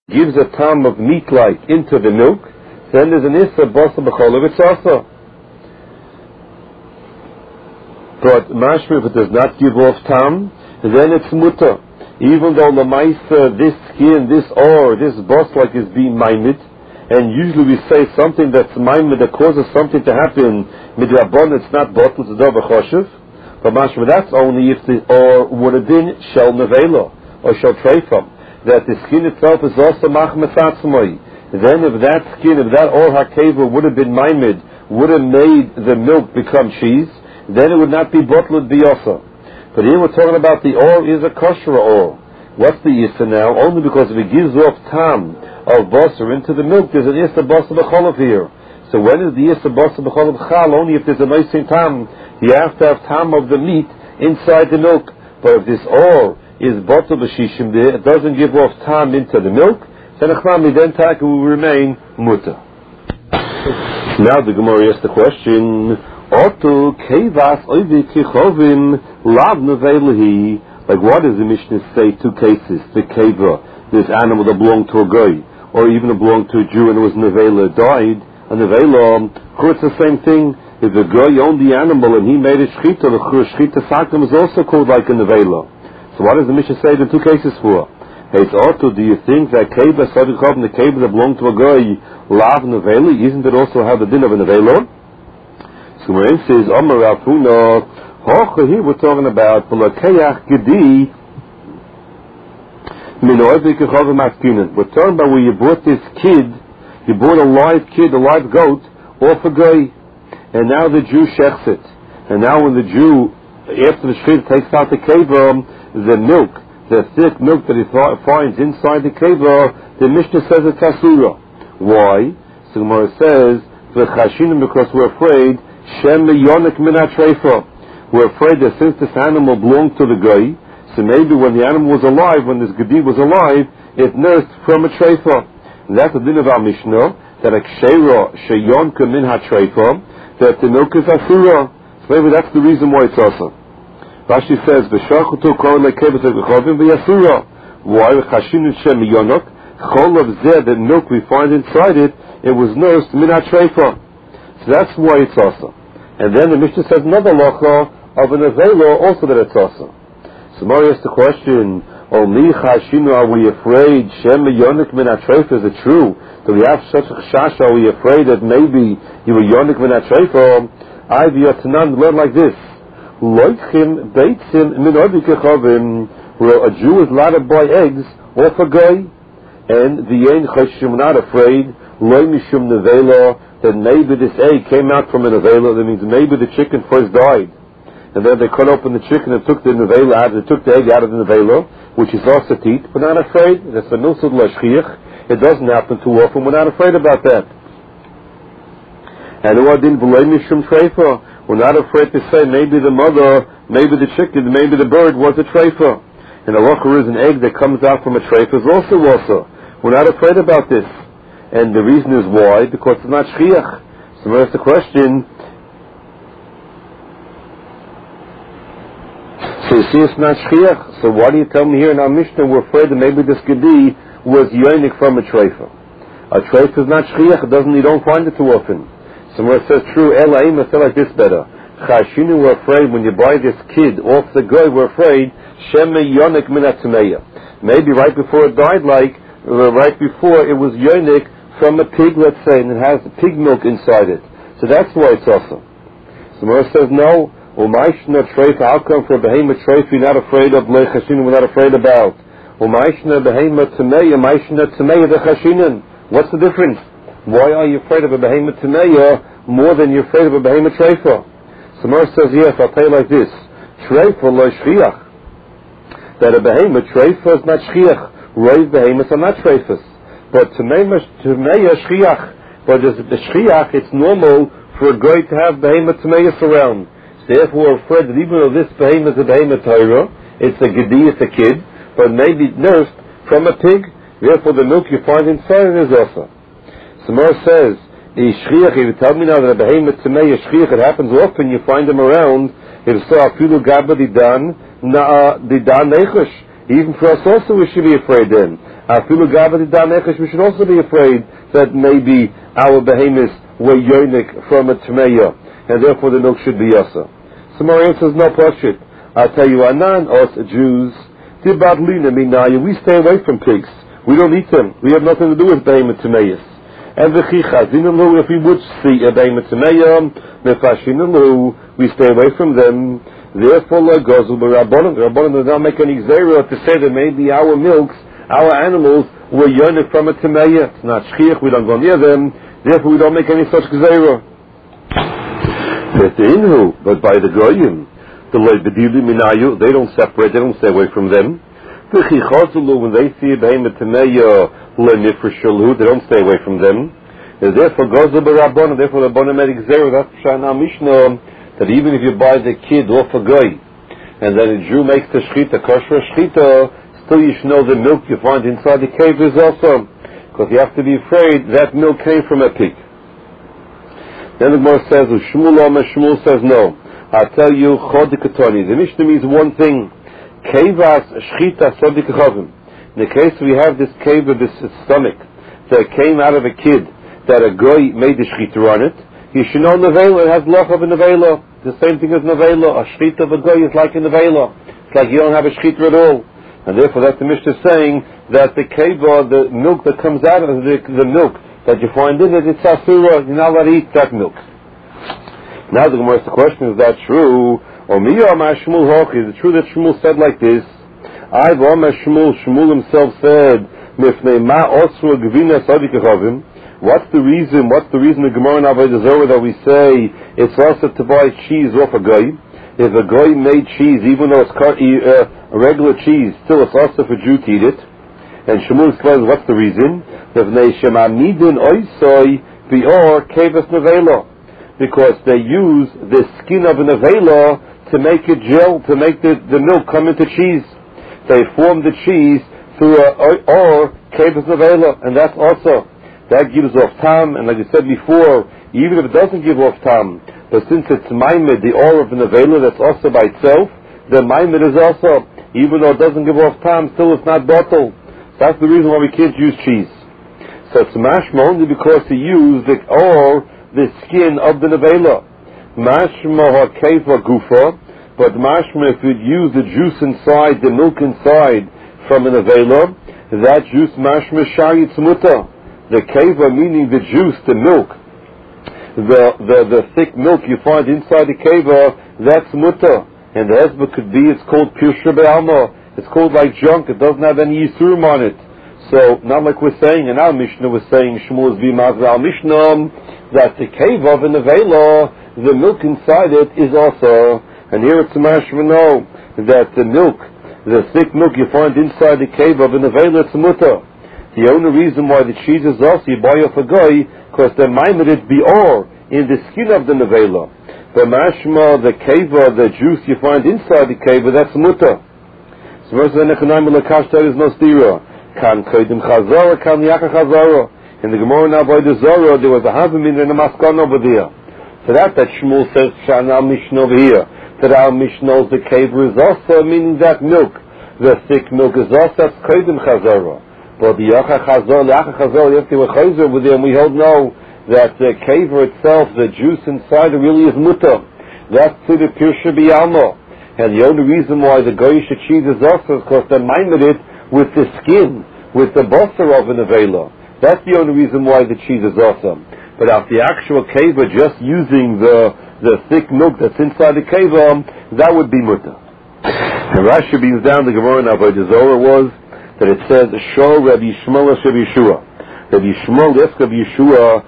gives a tam of meat-like into the milk, then there's an issa basa b'cholav, it's also. But mashma, if it does not give off tam, then it's muta. Even though lamaisa, this skin, this bas-like is being maimed, and usually we say something that's maimed that causes something to happen, midrabon, it's not bottle, it's davar choshev. But mashma, that's only if the or would have been shel nevela or shel treifam, that the skin itself is also machmesatzmoi. Then if that skin, if that or hakeva would have been maimed, would have made the milk become cheese, then it would not be bottled biyasa. But here we're talking about the or is a kosher or. What's the yissa now? Only because if it gives off tam of basar into the milk, there's an yissa basar b'cholav here. So when is the yissa basar b'cholav chal? Only if there's a nice tam. You have to have tam of the meat inside the milk. But if this or is bottle b'shishim, it doesn't give off tam into the milk, then taka will remain muta. Now the Gemara asks the question, Otu kevas oivi kichovim lav nevelahi. Like what does the Mishnah say? Two cases. The keva, this animal that belonged to a guy, or even it belonged to a Jew and it was nevela, died. A nevela, it's the same thing. If the guy owned the animal and he made a shchita, the shchita sakim is also called like a nevela. So what does the Mishnah say the two cases for? Hey, it's Otu, do you think that keva, the keva that belonged to a guy, lav nevela, isn't it also have the din of a nevela? So Gemara says, Amar Rafuna, here we're talking about B'lakeyach Gedi Minoiv Kechav Maskinan. We're talking about where you bought this kid, you bought a live goat, off a guy, and now the Jew shechs it. And now when the Jew, after the shechit, takes out the keva, the milk, the thick milk that he finds inside the keva, the Mishnah says it's asura. Why? So Gemara says, because we're afraid Shem yonik min ha-treifa. We're afraid that since this animal belonged to the guy, so maybe when the animal was alive, when this gedi was alive, it nursed from a treifa. And that's the din of our Mishnah, that a ksheira sheyonka min ha-treifa, that the milk is asura. So maybe that's the reason why it's also. Rashi says, v'shachutu kol lekevet v'chavim v'yasura. Why? V'chashinu shem yonok, chol of zeh, the milk we find inside it, it was nursed min ha-treifa. So that's why it's also. And then the Mishnah says another lacha of an avela also that it's also. So Mari asks the question, are we afraid Shem yonik min ha-treifa? Is it true that we have such a chash? Are we afraid that maybe you were yonik min ha-treifa? I v'yatanan learn like this. Loichim beitzim min obi kechavim, where a Jew is allowed to buy eggs off a guy, and the ein chashim, not afraid, loy mishum nevela, that maybe this egg came out from an avela. That means maybe the chicken first died, and then they cut open the chicken and took the nevela out. They took the egg out of the nevela, which is also teat. We're not afraid. That's a nusud lashchiach. It doesn't happen too often. We're not afraid about that. And we're not afraid to say maybe the mother, maybe the chicken, maybe the bird was a treifa. And a locher is an egg that comes out from a treifa is also. We're not afraid about this. And the reason is why? Because it's not shchiach. So that's the question. So you see it's not shchiach. So why do you tell me here in our Mishnah we're afraid that maybe this gedi was yonik from a treifa? A treifa is not shchiach. You don't find it too often. So it says true, Elaim, I feel like this better. Chashinu, we're afraid when you buy this kid off the guy, we're afraid Shema yonik min ha-tameya. Maybe right before it died, right before it was yonik from a pig, let's say, and it has pig milk inside it. So that's why it's awesome. So Moshe says, no, Umayshna treifa, how come for a behemoth treifa you're not afraid of lechashinin, we're not afraid about? Umayshna behemoth tameya, Mayshna tameya the chashinin. What's the difference? Why are you afraid of a behemoth tameya more than you're afraid of a behemoth treifa? So Moshe says, yes, I'll tell you like this. Treifa lo shchiach. That a behemoth treifa is not shchiach. Roiv behemoths are not treifas. But tameya shchiach, but as the shchiach, it's normal for a guy to have behemoth tameya around. So therefore, we're afraid that even though this behemoth is a behemoth Torah, it's a gedi, it's a kid, but maybe nursed from a pig. Therefore, the milk you find inside it is also. So Moshe says, if you tell me now that a behemoth tameya shchiach, it happens often. You find them around. If so, afilu gaba didan nechush. Even for us also we should be afraid then. We should also be afraid that maybe our behemoths were yonik from a tmeya, and therefore the milk should be yasa. Some more answers, no pashit. I'll tell you, anan us Jews, we stay away from pigs. We don't eat them. We have nothing to do with behemoth tmeyas. And if we would see a behemoth tmeya, we stay away from them. Therefore, the Rabbanan does not make any zera to say that maybe our milks, our animals, were yonik from a temeya. It's not shchiach, we don't go near them, therefore we don't make any such zera. But by the goyim, they don't separate, they don't stay away from them. When they see a behemoth temeya, they don't stay away from them. And therefore, therefore the Rabbanan made zera. That's Shana Mishnah, that even if you buy the kid off a guy, and then a Jew makes the shchita, kosher shchita, still you should know the milk you find inside the cave is also, because you have to be afraid that milk came from a pig. Then the Gemara says, Shmuel says no. I'll tell you, chodikatoni. The Mishnah means one thing. Kevas shchita sodikachavim. In the case we have this cave of this stomach that came out of a kid, that a guy made the shchita on it, you should know nevela, it has loch of a nevela. The same thing as nevela. A shchita of a guy is like a nevela. It's like you don't have a shchita at all. And therefore that's the Mishnah saying that the keva, the milk that comes out of the milk that you find in it, it's asura. You're not allowed to eat that milk. Now the Gemara asks the question, is that true? Or is it true that Shmuel said like this? Shmuel himself said, What's the reason the Gemara in Avodah Zarah that we say it's also to buy cheese off a guy? If a guy made cheese, even though it's a regular cheese, still it's also for Jew to eat it. And Shmuel explains what's the reason. Because they use the skin of a nevela to make it gel, to make the milk come into cheese. They form the cheese through or kevas nevela, and that's also. That gives off tam, and like I said before, even if it doesn't give off tam, but since it's maimed, the oil of the nevela, that's also by itself, the maimed is also, even though it doesn't give off tam, still it's not bottled. That's the reason why we can't use cheese. So it's mashma only because you use the skin of the nevela. Mashma ha-keva gufa, but mashma if you'd use the juice inside, the milk inside from a nevela, that juice mashma shari tzmuta. The keva, meaning the juice, the milk, the thick milk you find inside the keva, that's muta. And the hezbollah could be, it's called pirsha be'alma. It's called like junk, it doesn't have any yisurim on it. So, not like we're saying, and our Mishnah was saying, Shmuel is b'maz al Mishnah, that the keva of the nevela, the milk inside it is also, and here it's mashma no, that the milk, the thick milk you find inside the keva of the nevela, it's muta. The only reason why the cheese is also you buy off a guy, because the maimed be or in the skin of the nevela. The mashma, the keva, the juice you find inside the keva, that's muta. So verse there is no stira. Kan kodim chazara, kan yaka chazara. In the Gemara now by the Zara, there was a havamin and a maskan over there. So that Shmuel says Shana Mishnah over here. That our Mishnah, the keva is also meaning that milk. The thick milk is also kodim chazara. But the Yacha Chazor, you have to be Chazor with them. We hold no that the kaver itself, the juice inside, really is muta. That's to the pirsha b'alma. And the only reason why the goyish cheese is also is because they minded it with the skin, with the basar of an avela. That's the only reason why the cheese is awesome. But after the actual kaver, just using the thick milk that's inside the kaver, that would be muta. And Rashi brings down the Gemara in Avodah Zarah was that it says, Shor Rabbi Yishmael Rabbi Yeshua. Rabbi Yishmael asked Rabbi Yeshua,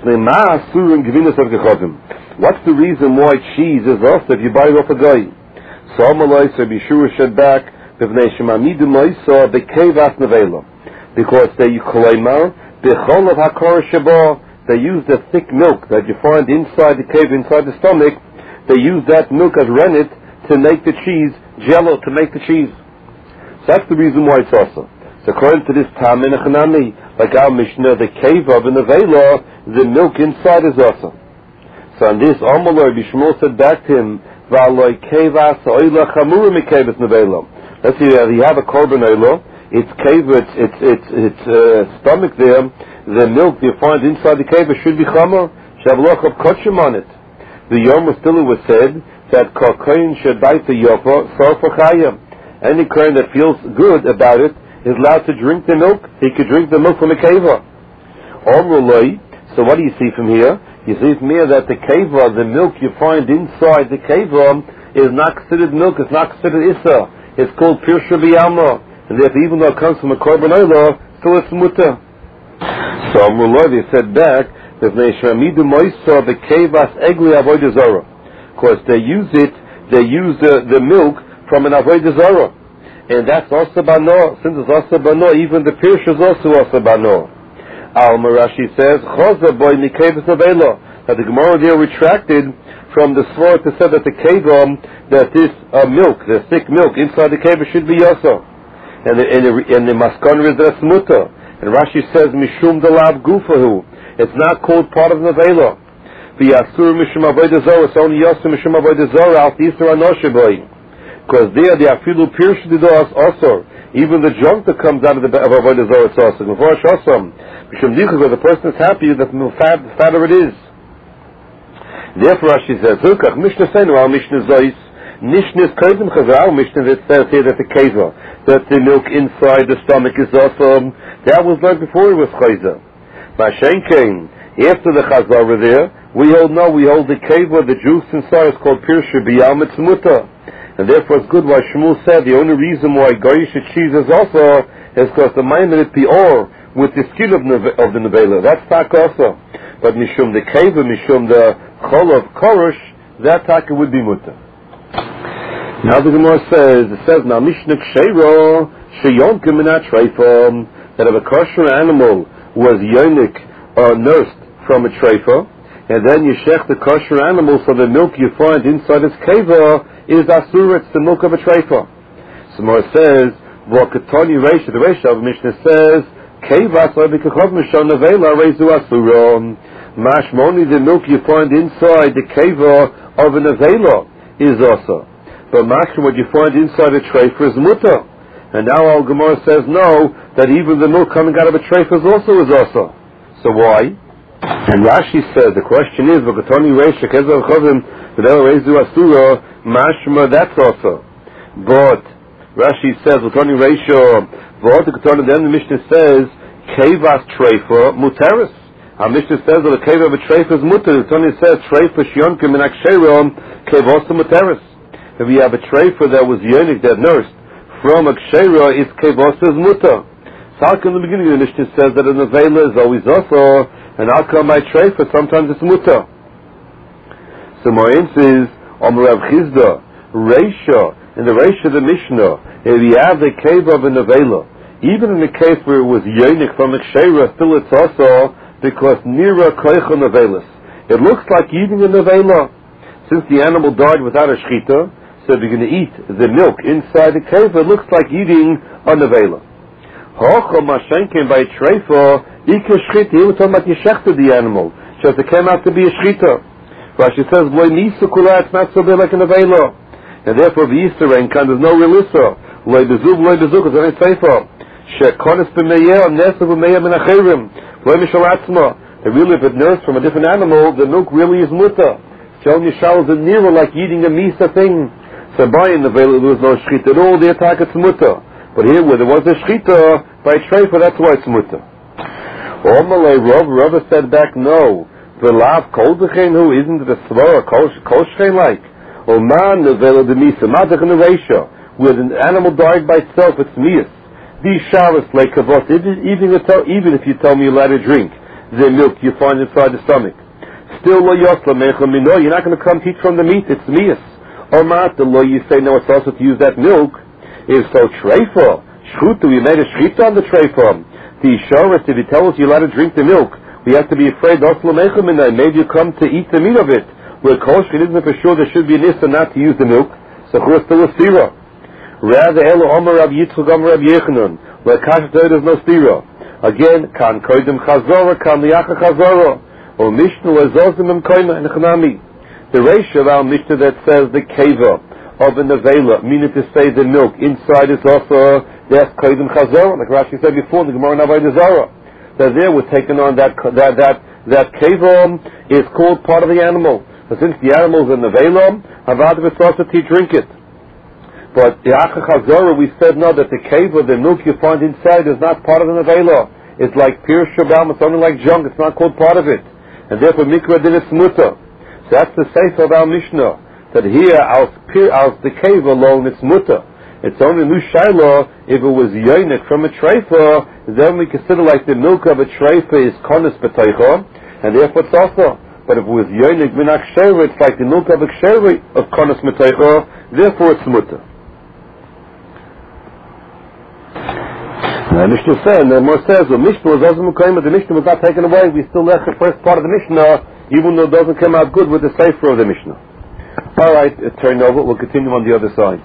what's the reason why cheese is also if you buy it off a guy? So Amalai, Rabbi Yeshua said back, because they use the thick milk that you find inside the cave, inside the stomach, they use that milk as rennet to make the cheese, jello, to make the cheese. That's the reason why it's also. So according to this Tam and Echanami, like our Mishnah, the cave of an Avela, the milk inside is also. So on this, Amalai Bishmol said back to him, like let's see, you have a korban oila, its keva, its stomach there, the milk you find inside the keva should be chamer, should have a loch of kochim on it. The Yom still was said that kokain should bite the yofa, sarfa chayim. Any kohen that feels good about it is allowed to drink the milk. He could drink the milk from the keva. So what do you see from here? You see from here that the keva, the milk you find inside the keva, is not considered milk, it's not considered issa. It's called pirsha b'yalma. And therefore, even though it comes from a korban oila, still it's muta. So they said back that the kevas egli avodah zarah. Because they use the milk from an avodah zarah. And that's also bano. Since it's also bano, even the pirsha is also bano. Al-Marashi says, Choza boy mikevas avela. That the Gemara there retracted from the svara to say that the keva, that this milk, the thick milk inside the keva should be yasa. And the maskon is the smuta. And Rashi says, Mishum dalav gufahu. It's not called part of the avela. The asur mishum avodah zarah, it's only yasa mishum avodah zarah, al tisra anoshaboy. Because there, the afilu pirsh didos also. Even the junk that comes out of avodah zarah, it's also. Because the person is happy that the fatter it is. Therefore, Rashi says, "Hukach Mishnah Senu al Mishnah Zois Nishnis Kodim Chazal Mishnah that says here that the keva, that the milk inside the stomach is also that was learned before it was chayza. Mashen came after the chazal were there. We hold the keva, the juice inside is called pirsha b'yam mitzmuta, and therefore it's good why Shmuel said the only reason why goyish cheese is also is because the maimed pior with the skin of the nevela. That's tak also. But mishum the keva, mishum the chol of korosh, that taka would be muta. Now the Gemara says, now Mishnah Ksheiro Sheyonkim Minat Treifa, that if a kosher animal was yonik or nursed from a treifa, and then you shech the kosher animal, so the milk you find inside its keva is asur, it's the milk of a treifa. So Gemara says, V'okatoni Reisha, the Reisha of Mishnah says, Keva Sabikachov Mishon Nevela Reizu Asurom. Mashmoni, the milk you find inside the keva of a nevela is also. But mashma, what you find inside a treifa is muta. And now our Gemara says no, that even the milk coming out of a treifa is also. So why? And Rashi says the question is, V'katoni Reisha Kezav Chovim V'del Reizu Asura, mashma, that's also. But Rashi says V'katoni Reisha V'katoni, then the Mishnah says Kevas Treifa Muteris. Our Mishnah says that the keva of a treifa is muter. It only says treifa shionkim and aksherom kevosa muteris. If we have a treifa that was yonik, that nursed from akshera, its kevosa is muter. So how come in the beginning of the Mishnah says that a nevela is always also, and how come by treifa sometimes it's muter? So my answer is Rav Chizda Reisha, in the Reisha of the Mishnah, if we have the keva of a nevela, even in the case where it was yonik from akshera, still it's also because nira koicha nevelis. It looks like eating a nevela. Since the animal died without a shchita, so if you're going to eat the milk inside the keva, it looks like eating a nevela. Hocha mashenkin by treifa, ika shchita, he was talking about you shechted the animal, so it came out to be a shchita. Rashi says, loy nisa kula, it's not so big like a nevela. And therefore, the Easter rain kind, there's no real issa. Loy bezug, it's only seifa. Shekonis b'meyer, nesa b'meyer min achirim. Really, if it nursed from a different animal, the milk really is muta. Shal Yishal is a nira like eating a misa thing. So by in the veil there was no shchita at all, the attack it's muta. But here where there was a shchita, by treifa, that's why it's muta. Omalei Rav said back, no. V'lav kol d'chein who, isn't it a svara kol shchein like? O man the veil of the misa, madach in the reisha, where the animal died by itself, it's mias. These sharas like kavos, even if you tell me you're allowed to drink the milk you find inside the stomach, still lo yosla mecham mino, you're not going to come teach from the meat, it's mias. Or mat the lo, you say no, it's also to use that milk. If so, treifa, shchuta, we made a shchita on the treifa. The sharas, if you tell us you're allowed to drink the milk, we have to be afraid osla mecham mino, maybe you come to eat the meat of it. Where koshkin isn't for sure, there should be an issa not to use the milk, so who's still a stira. Rather, Elo Omer Rav Yitzchak Omer Rav Yechanan, where Kasha there's no stira. Again, Kan Koidim Chazora, Kan Liacha Chazora, or Mishnah Lezozim Em Koima and Chanami. The ratio of our Mishnah that says the keva of a nevela, meaning to say the milk inside is also there's kodim chazor, like Rashi said before, the Gemara in Avodah Zarah. That there we're taking on that kavam is called part of the animal. But since the animal is a nevela, havad v'sosati drink it. But the Acha Chazorah, we said no, that the keva, the milk you find inside, is not part of the nevela. It's like pure shabam, it's only like junk, it's not called part of it. And therefore mikra din is muta. So that's the sefer of our Mishnah. That here, as the keva alone, it's muta. It's only nushayla if it was yonik from a treifa, then we consider like the milk of a treifa is konis b'teicha, and therefore it's also. But if it was yonik minak shera, it's like the milk of a shera of konis b'teicha, therefore it's muta. The Mishnah said, and the Gemara says, the Mishnah was not taken away. We still left the first part of the Mishnah, even though it doesn't come out good with the sefer of the Mishnah. All right, turn over. We'll continue on the other side.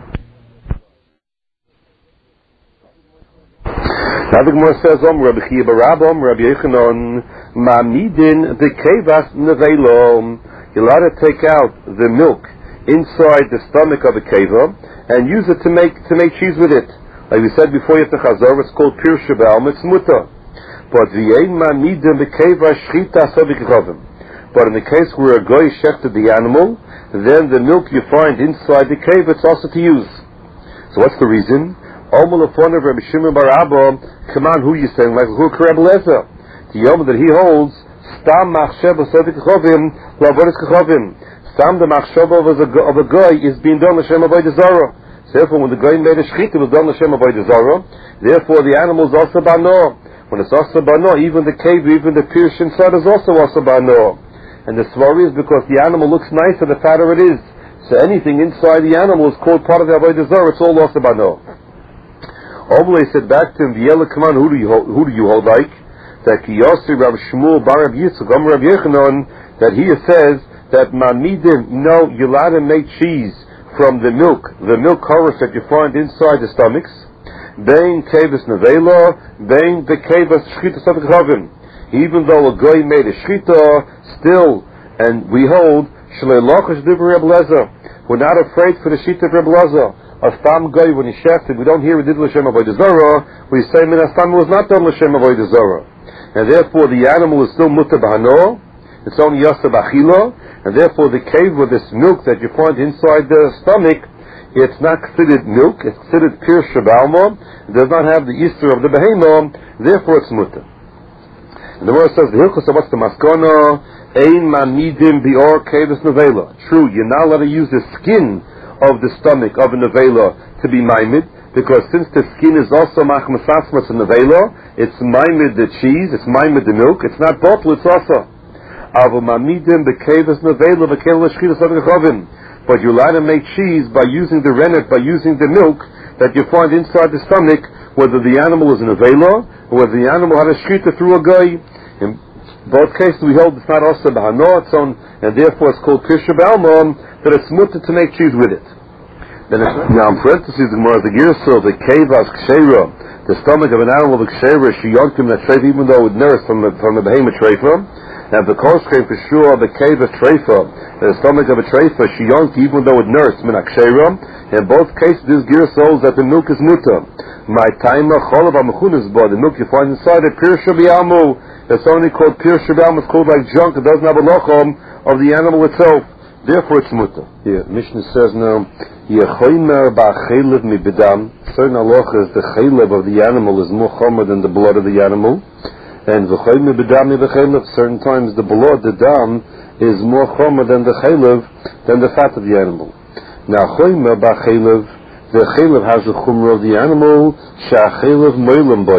Now the Gemara says, Rabbi Chiya bar Rabba, Rabbi Yochanan, Ma'amidin b'kevas nevelo. You're allowed to take out the milk inside the stomach of a keva and use it to make cheese with it. Like we said before, you have to chazor, it's called pir shabal, it's muta. But in the case where a goy shechted the animal, then the milk you find inside the cave, it's also to use. So what's the reason? Come on, who you saying? Like who Rabbi Lezer? The yom that he holds, stam machsheva sodik chovim, lavodik chovim. Stam the machsheva of a goy is being done l'shem avodah zarah. Therefore, when the guy made a shechita, it was done l'shem avodah zarah. Therefore, the animal is also bano. When it's also bano, even the cave, even the pirsh inside is also bano. And the svari is because the animal looks nicer the fatter it is. So anything inside the animal is called part of the avodah zarah. It's all also bano. Oblei said back to him, "V'yela, come on, who do you hold like?" That Kiyossi Rav Shmuel bar Rav Yitzchak Rav Yochanan, that he says that mamidim, you're allowed to make cheese from the milk chorus that you find inside the stomachs, bein kevas nevela, bein the kevas shchita sofik chavim. Even though a guy made a shchita, still, and we hold shlei lochash divrei Reb Lezer. We're not afraid for the shchita of Reb Lezer. A stam guy when he shechted, we don't hear he did l'shem avodah zarah. We say min astam was not done l'shem avodah zarah, and therefore the animal is still mutar b'hano. It's only yasa b'achila. And therefore the cave with this milk that you find inside the stomach, it's not considered milk, it's considered pure shabalma, it does not have the Easter of the behemoth, therefore it's mutter. And the word says, the hilchos of what's the maskana, ein mamidim bior kavis nevela. True, you're not allowed to use the skin of the stomach of a nevela to be maimid, because since the skin is also machmasasmas a nevela, it's maimid the cheese, it's maimid the milk, it's not bottle, it's also. But you're allowed to make cheese by using the rennet, by using the milk that you find inside the stomach, whether the animal is an avela or whether the animal had a shchita through a guy. In both cases we hold it's not also b'hano, it's on, and therefore it's called pisha b'almon, that it's mutter to make cheese with it. Now in parentheses the Gemara the Girsel, the kevas kshera, the stomach of an animal of kshera, sheyonkim that treifa, even though it nourished from the behemoth treifa. Now the course came for sure the cave of treifa, the stomach of a treifa, shiyonk, even though it nursed min akshera. In both cases, this gear holds that the milk is muta. My taima cholav amachunas bar, the milk you find inside it, pir shabiamu. It's only called pir shabiamu. It's called like junk. It doesn't have a lochom of the animal itself. Therefore, it's muta. Yeah, Mishnah says now, yechoymer ba'chelev mi bedam. Certain halachas, the chelev of the animal is more chomer than the blood of the animal. And certain times the blood, the dam, is more chomer than the chaylev, than the fat of the animal. Now chomer ba'chaylev, the chaylev has the chomer of the animal, sha'chaylev moilem boy.